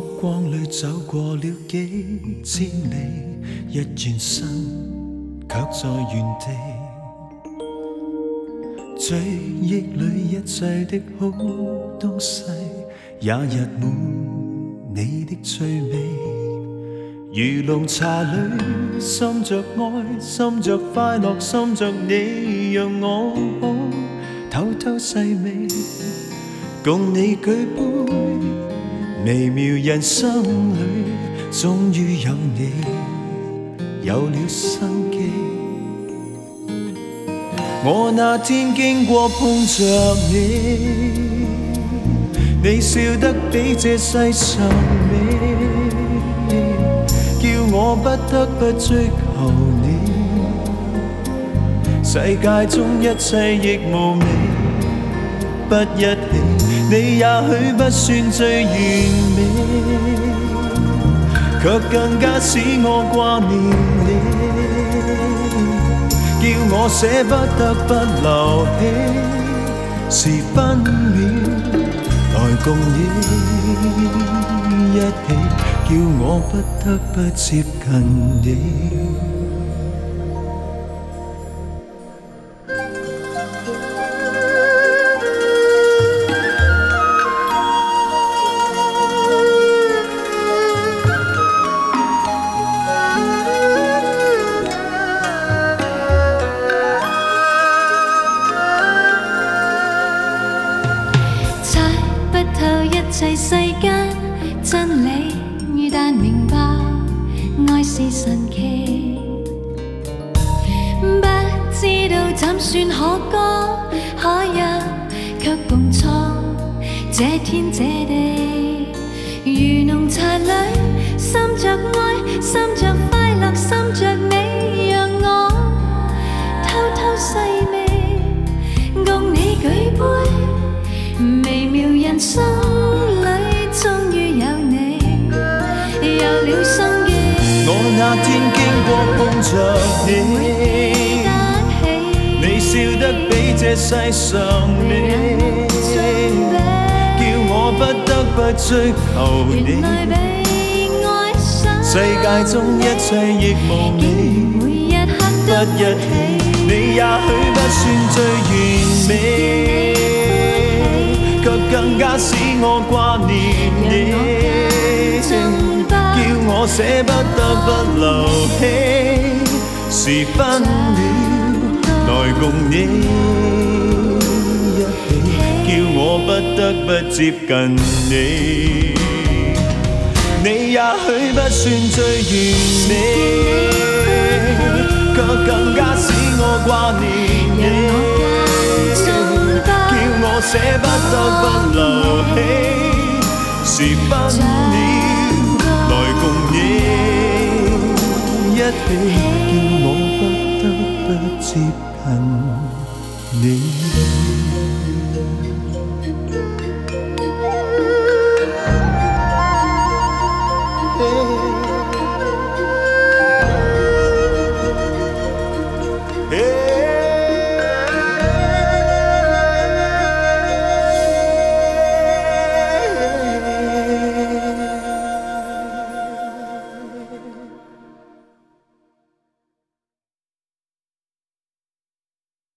光里走过了几千里，一轉身卻在原地。追憶裏一切的好東西，也溢滿你的趣味。如濃茶裏滲着愛，滲着快樂，滲着你，讓我可偷偷細味，共你舉杯。微妙人生裏，終於有你，有了生機。我那天經過碰着你，你笑得比這世上美，叫我不得不追求你。世界中一切亦無味，不一起，你也許不算最完美，卻更加使我掛念你。叫我捨不得不留起，是分秒來共你一起，叫我不得不接近你。 一切世間真理，但明白愛是神奇。不知道怎算可歌可泣，卻共錯這天這地。如濃茶裏滲着愛，滲着快樂，滲着你，讓我偷偷細味，共你舉杯。微妙人生裏，終於有你，有了生機。 我那天經過碰着你，你笑得比這世上美，叫我不得不追求你。世界中一切亦無味，不一起，你也許不算最完美，卻更加使我掛念你，叫我捨不得不留起，是分秒來共你一起，叫我不得不接近你。你也許不算最完美，卻更加使我掛念你。我捨不得不留起，是分秒來共你一起，叫我不得不接近你。